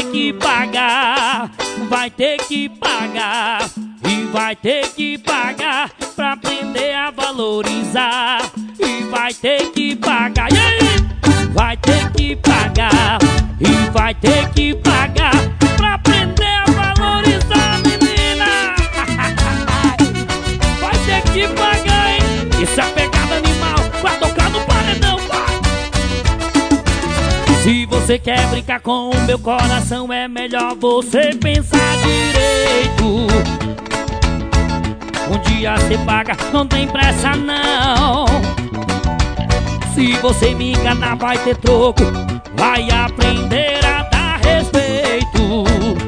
que pagar, vai ter que pagar. E vai ter que pagar pra aprender a valorizar. E vai ter que pagar, e aí? Vai ter que pagar. E vai ter que pagar pra aprender a valorizar, menina. Vai ter que pagar, hein? Isso é pegada animal, vai tocar no paredão, vai. Se você quer brincar com o meu coração, é melhor você pensar direito. Um dia cê paga, não tem pressa não. Se você me enganar vai ter troco, vai aprender a dar respeito.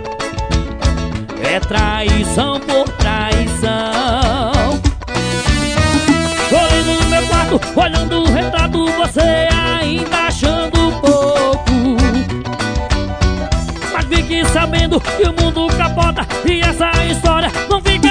É traição por traição. Olhei no meu quarto, olhando o retrato, você ainda achando pouco. Mas fique sabendo que o mundo capota e essa história não fica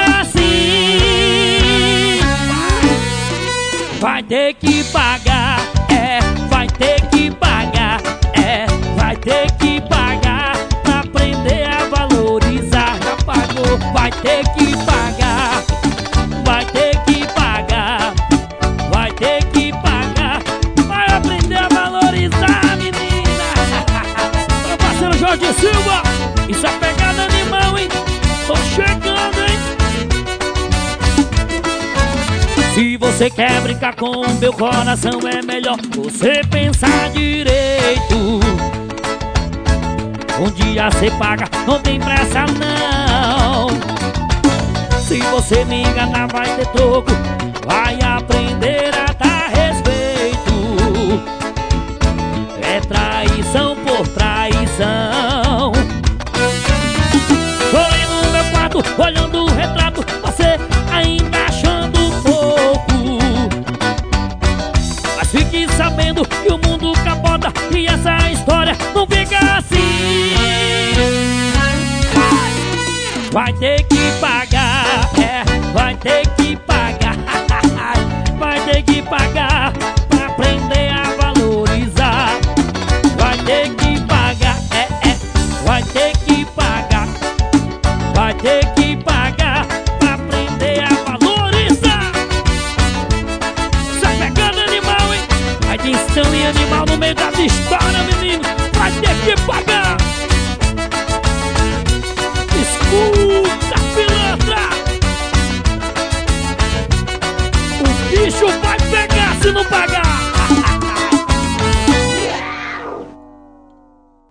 assim. Vai ter que pagar, vai ter que pagar, vai ter que pagar pra aprender a valorizar. Já pagou, vai ter que pagar, vai ter que pagar, vai ter que pagar, vai aprender a valorizar, menina. Meu parceiro Jorge Silva, isso é pegada animal, hein? Tô chegando, hein? Se você quer brincar com o meu coração, é melhor você pensar direito. Um dia cê paga, não tem pressa não. Se você me enganar vai ter troco, vai aprender a dar respeito. É traição por traição. Olhei no meu quarto, olhando o retrato, você ainda achando pouco. Mas fique sabendo que o mundo capota e essa história não fica assim. Vai ter que pagar, vai ter que pagar, vai ter que pagar pra aprender a valorizar. Vai ter que pagar, vai ter que pagar, vai ter que pagar pra aprender a valorizar. Isso é pegando animal, hein? Vai ter insão e animal no meio das histórias, menino. Vai ter que pagar. Escuta, pilantra, o bicho vai pegar se não pagar.